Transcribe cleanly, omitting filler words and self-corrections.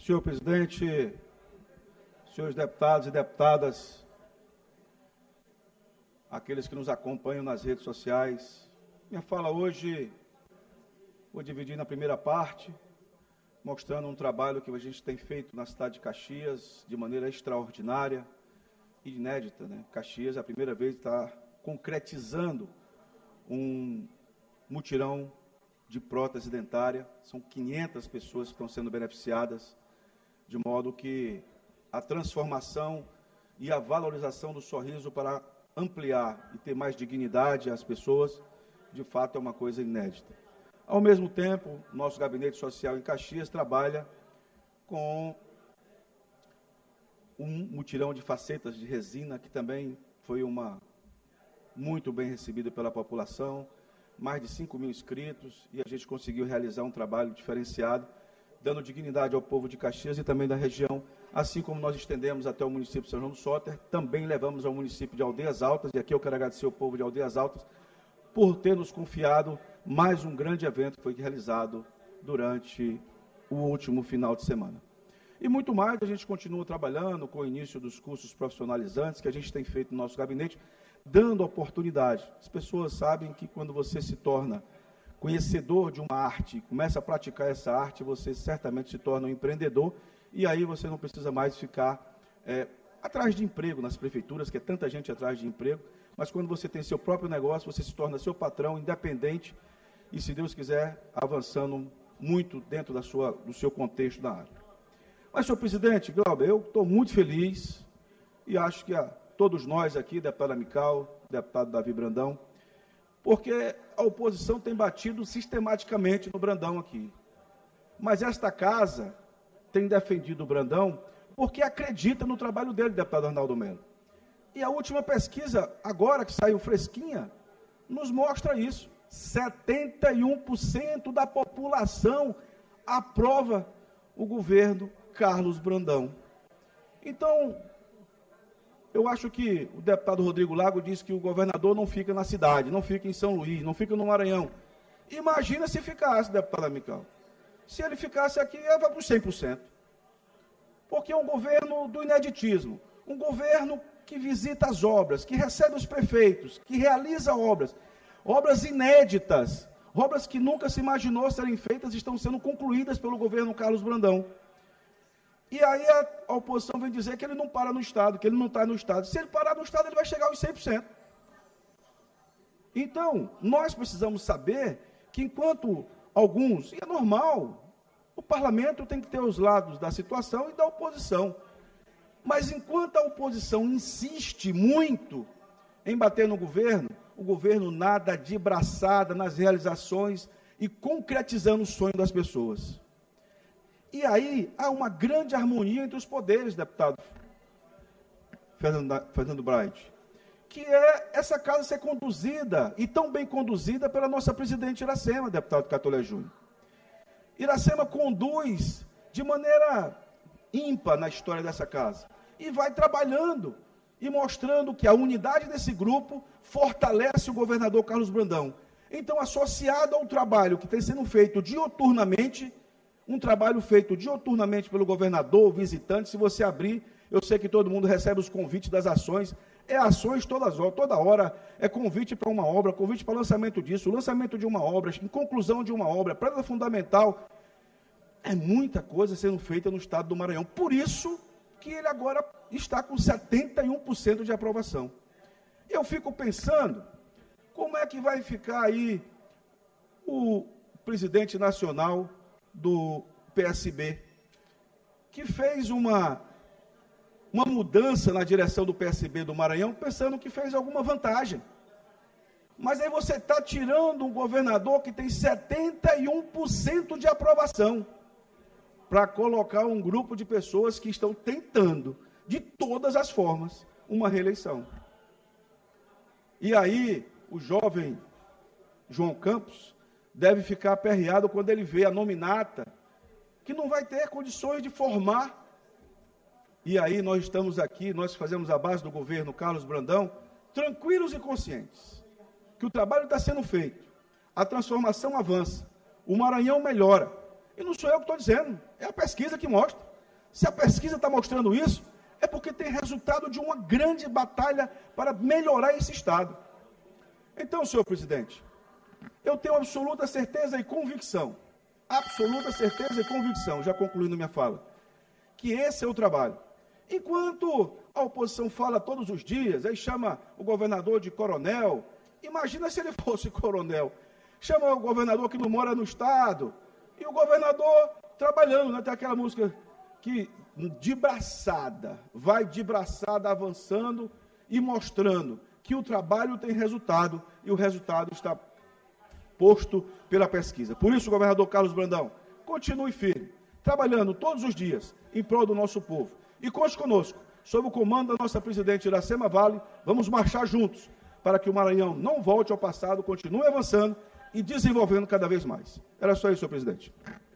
Senhor presidente, senhores deputados e deputadas, aqueles que nos acompanham nas redes sociais, minha fala hoje vou dividir na primeira parte, mostrando um trabalho que a gente tem feito na cidade de Caxias de maneira extraordinária e inédita, né? Caxias, a primeira vez, está concretizando um mutirão de prótese dentária. São 500 pessoas que estão sendo beneficiadas, de modo que a transformação e a valorização do sorriso para ampliar e ter mais dignidade às pessoas, de fato é uma coisa inédita. Ao mesmo tempo, nosso gabinete social em Caxias trabalha com um mutirão de facetas de resina, que também foi muito bem recebido pela população, mais de 5.000 inscritos, e a gente conseguiu realizar um trabalho diferenciado, dando dignidade ao povo de Caxias e também da região, assim como nós estendemos até o município de São João do Soter, também levamos ao município de Aldeias Altas, e aqui eu quero agradecer ao povo de Aldeias Altas por ter nos confiado mais um grande evento que foi realizado durante o último final de semana. E muito mais, a gente continua trabalhando com o início dos cursos profissionalizantes que a gente tem feito no nosso gabinete, dando oportunidade. As pessoas sabem que quando você se torna conhecedor de uma arte, começa a praticar essa arte, você certamente se torna um empreendedor, e aí você não precisa mais ficar atrás de emprego nas prefeituras, que é tanta gente atrás de emprego, mas quando você tem seu próprio negócio, você se torna seu patrão, independente, e, se Deus quiser, avançando muito dentro do seu contexto da área. Mas, senhor presidente, Glauber, eu estou muito feliz, e acho que todos nós aqui, deputado Amical, deputado Davi Brandão, porque a oposição tem batido sistematicamente no Brandão aqui. Mas esta casa tem defendido o Brandão porque acredita no trabalho dele, deputado Arnaldo Melo. E a última pesquisa, agora que saiu fresquinha, nos mostra isso. 71% da população aprova o governo Carlos Brandão. Então, eu acho que o deputado Rodrigo Lago disse que o governador não fica na cidade, não fica em São Luís, não fica no Maranhão. Imagina se ficasse, deputado Amical. Se ele ficasse aqui, ia para os 100%. Porque é um governo do ineditismo, um governo que visita as obras, que recebe os prefeitos, que realiza obras inéditas, obras que nunca se imaginou serem feitas, estão sendo concluídas pelo governo Carlos Brandão. E aí a oposição vem dizer que ele não para no Estado, que ele não está no Estado. Se ele parar no Estado, ele vai chegar aos 100%. Então, nós precisamos saber que enquanto alguns, e é normal, o parlamento tem que ter os lados da situação e da oposição. Mas enquanto a oposição insiste muito em bater no governo, o governo nada de braçada nas realizações e concretizando o sonho das pessoas. E aí há uma grande harmonia entre os poderes, deputado Fernando Bright, que é essa casa ser conduzida, e tão bem conduzida, pela nossa presidente Iracema, deputado Catolé Júnior. Iracema conduz de maneira ímpar na história dessa casa, e vai trabalhando e mostrando que a unidade desse grupo fortalece o governador Carlos Brandão. Então, associado ao trabalho que tem sendo feito dioturnamente, um trabalho feito dioturnamente pelo governador, visitante, se você abrir, eu sei que todo mundo recebe os convites das ações, ações toda hora, é convite para uma obra, convite para lançamento disso, lançamento de uma obra, em conclusão de uma obra, pedra fundamental, é muita coisa sendo feita no estado do Maranhão, por isso que ele agora está com 71% de aprovação. Eu fico pensando, como é que vai ficar aí o presidente nacional do PSB, que fez uma mudança na direção do PSB do Maranhão, pensando que fez alguma vantagem. Mas aí você está tirando um governador que tem 71% de aprovação, para colocar um grupo de pessoas que estão tentando, de todas as formas, uma reeleição. E aí, o jovem João Campos deve ficar aperreado quando ele vê a nominata, que não vai ter condições de formar. E aí nós estamos aqui, nós fazemos a base do governo Carlos Brandão, tranquilos e conscientes, que o trabalho está sendo feito, a transformação avança, o Maranhão melhora. E não sou eu que estou dizendo, é a pesquisa que mostra. Se a pesquisa está mostrando isso, é porque tem resultado de uma grande batalha para melhorar esse Estado. Então, senhor presidente, eu tenho absoluta certeza e convicção, já concluindo minha fala, que esse é o trabalho. Enquanto a oposição fala todos os dias, aí chama o governador de coronel, imagina se ele fosse coronel, chama o governador que não mora no Estado, e o governador trabalhando, né? Tem aquela música que vai de braçada avançando e mostrando que o trabalho tem resultado, e o resultado está posto pela pesquisa. Por isso, governador Carlos Brandão, continue firme, trabalhando todos os dias em prol do nosso povo. E conte conosco, sob o comando da nossa presidente Iracema Vale, vamos marchar juntos para que o Maranhão não volte ao passado, continue avançando e desenvolvendo cada vez mais. Era só isso, senhor presidente.